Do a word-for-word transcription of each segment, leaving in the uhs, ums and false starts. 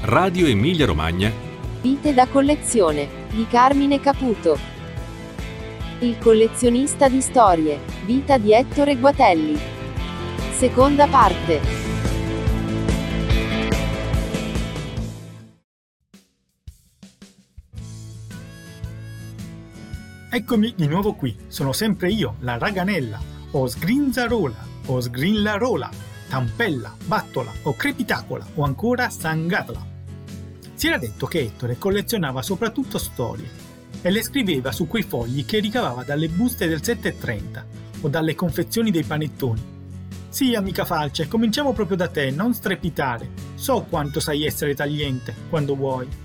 Radio Emilia Romagna. Vite da collezione di Carmine Caputo. Il collezionista di storie. Vita di Ettore Guatelli. Seconda parte. Eccomi di nuovo qui, sono sempre io, la Raganella, o Sgrinzarola, o Sgrinlarola, Tampella, Battola, o Crepitacola, o ancora Sangatola. Si era detto che Ettore collezionava soprattutto storie e le scriveva su quei fogli che ricavava dalle buste del sette e trenta o dalle confezioni dei panettoni. Sì, amica Falce, cominciamo proprio da te, non strepitare, so quanto sai essere tagliente quando vuoi.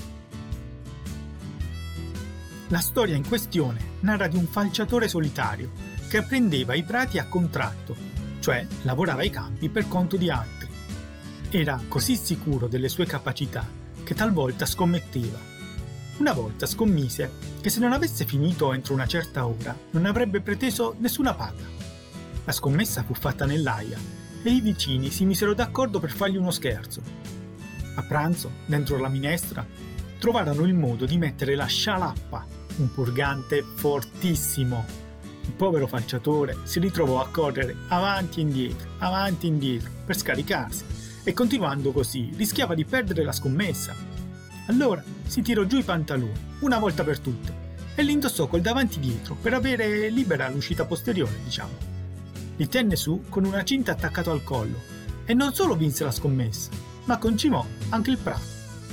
La storia in questione narra di un falciatore solitario che apprendeva i prati a contratto, cioè lavorava ai campi per conto di altri. Era così sicuro delle sue capacità che talvolta scommetteva. Una volta scommise che se non avesse finito entro una certa ora non avrebbe preteso nessuna paga. La scommessa fu fatta nell'aia e i vicini si misero d'accordo per fargli uno scherzo. A pranzo, dentro la minestra, trovarono il modo di mettere la scialappa, un purgante fortissimo. Il povero falciatore si ritrovò a correre avanti e indietro, avanti e indietro, per scaricarsi, e continuando così rischiava di perdere la scommessa. Allora si tirò giù i pantaloni, una volta per tutte, e li indossò col davanti dietro per avere libera l'uscita posteriore, diciamo. Li tenne su con una cinta attaccato al collo, e non solo vinse la scommessa, ma concimò anche il prato.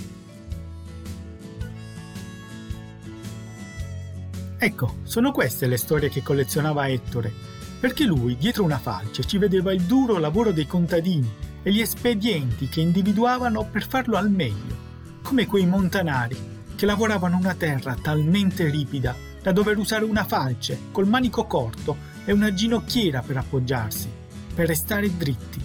Ecco, sono queste le storie che collezionava Ettore, perché lui, dietro una falce, ci vedeva il duro lavoro dei contadini e gli espedienti che individuavano per farlo al meglio, come quei montanari che lavoravano una terra talmente ripida da dover usare una falce col manico corto e una ginocchiera per appoggiarsi, per restare dritti.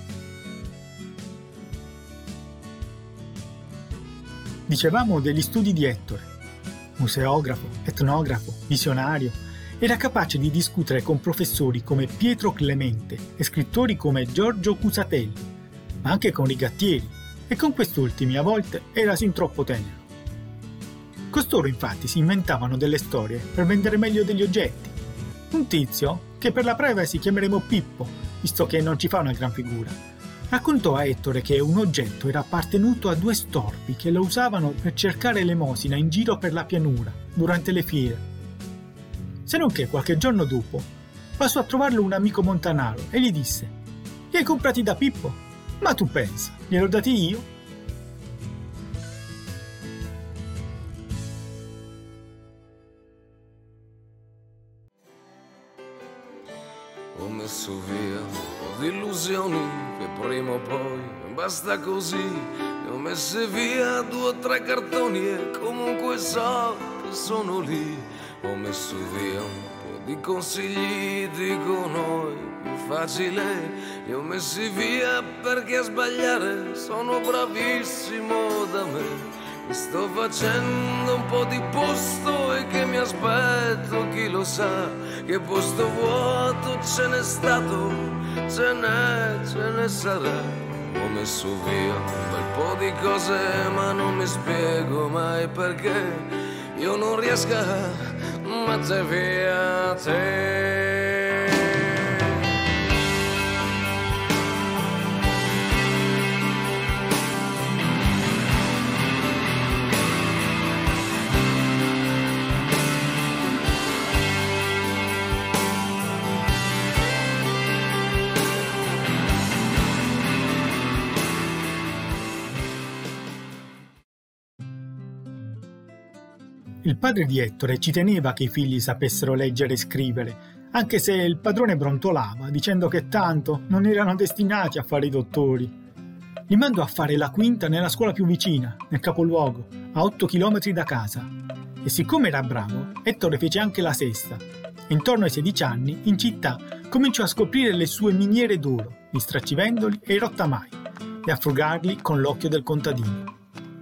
Dicevamo degli studi di Ettore. Museografo, etnografo, visionario, era capace di discutere con professori come Pietro Clemente e scrittori come Giorgio Cusatelli, ma anche con rigattieri, e con quest'ultimi a volte era sin troppo tenero. Costoro infatti si inventavano delle storie per vendere meglio degli oggetti. Un tizio, che per la privacy chiameremo Pippo, visto che non ci fa una gran figura, raccontò a Ettore che un oggetto era appartenuto a due storpi che lo usavano per cercare elemosina in giro per la pianura, durante le fiere. Se non che qualche giorno dopo passò a trovarlo un amico montanaro e gli disse: «Li hai comprati da Pippo? Ma tu pensa, gliel'ho dati io?» Ho messo via di illusioni che prima o poi basta così. Ne ho messe via due o tre cartoni e comunque so che sono lì. Ho messo via un po' di consigli, dico noi, più facile. Li ho messi via perché a sbagliare sono bravissimo da me. Mi sto facendo un po' di posto e che mi aspetto, chi lo sa, che posto vuoto ce n'è stato, ce n'è, ce ne sarà. Ho messo via un bel po' di cose ma non mi spiego mai perché io non riesco a mettere via te. Il padre di Ettore ci teneva che i figli sapessero leggere e scrivere, anche se il padrone brontolava, dicendo che tanto non erano destinati a fare i dottori. Li mandò a fare la quinta nella scuola più vicina, nel capoluogo, a otto chilometri da casa. E siccome era bravo, Ettore fece anche la sesta. Intorno ai sedici anni, in città, cominciò a scoprire le sue miniere d'oro, gli stracivendoli e i rottamai, e a frugarli con l'occhio del contadino.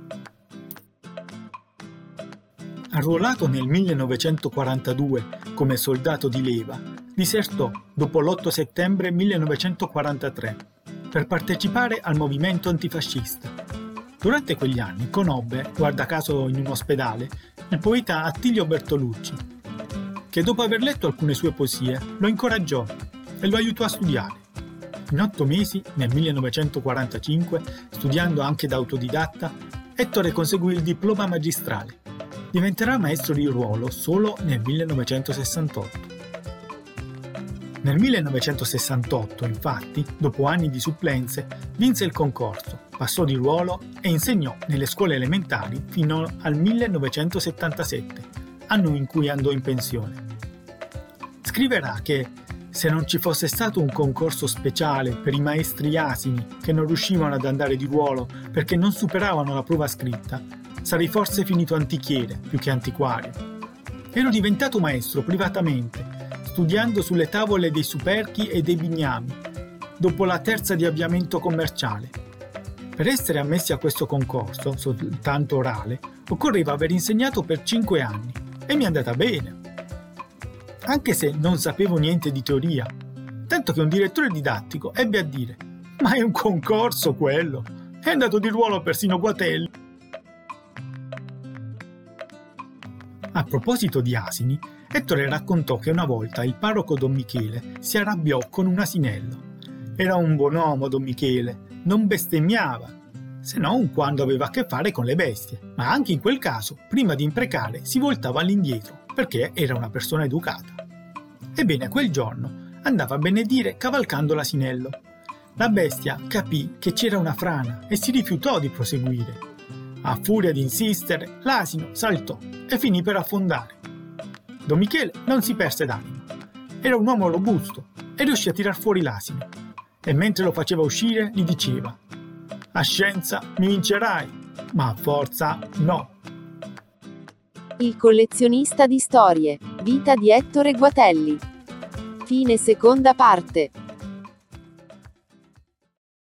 Arruolato nel millenovecentoquarantadue come soldato di leva, disertò dopo l'otto settembre millenovecentoquarantatré per partecipare al movimento antifascista. Durante quegli anni conobbe, guarda caso in un ospedale, il poeta Attilio Bertolucci, che dopo aver letto alcune sue poesie lo incoraggiò e lo aiutò a studiare. In otto mesi, nel millenovecentoquarantacinque, studiando anche da autodidatta, Ettore conseguì il diploma magistrale. Diventerà maestro di ruolo solo nel millenovecentosessantotto. Nel millenovecentosessantotto, infatti, dopo anni di supplenze, vinse il concorso, passò di ruolo e insegnò nelle scuole elementari fino al millenovecentosettantasette, anno in cui andò in pensione. Scriverà che se non ci fosse stato un concorso speciale per i maestri asini che non riuscivano ad andare di ruolo perché non superavano la prova scritta, sarei forse finito antichiere più che antiquario. Ero diventato maestro privatamente, studiando sulle tavole dei superchi e dei bignami, dopo la terza di avviamento commerciale. Per essere ammessi a questo concorso, soltanto orale, occorreva aver insegnato per cinque anni e mi è andata bene. Anche se non sapevo niente di teoria, tanto che un direttore didattico ebbe a dire «Ma è un concorso quello! È andato di ruolo persino Guatelli!» A proposito di asini, Ettore raccontò che una volta il parroco Don Michele si arrabbiò con un asinello. Era un buon uomo Don Michele, non bestemmiava, se non quando aveva a che fare con le bestie, ma anche in quel caso, prima di imprecare, si voltava all'indietro, perché era una persona educata. Ebbene, quel giorno andava a benedire cavalcando l'asinello. La bestia capì che c'era una frana e si rifiutò di proseguire. A furia di insistere, l'asino saltò e finì per affondare. Don Michele non si perse d'animo. Era un uomo robusto e riuscì a tirar fuori l'asino. E mentre lo faceva uscire gli diceva: «A scienza mi vincerai, ma a forza no». Il collezionista di storie. Vita di Ettore Guatelli. Fine seconda parte.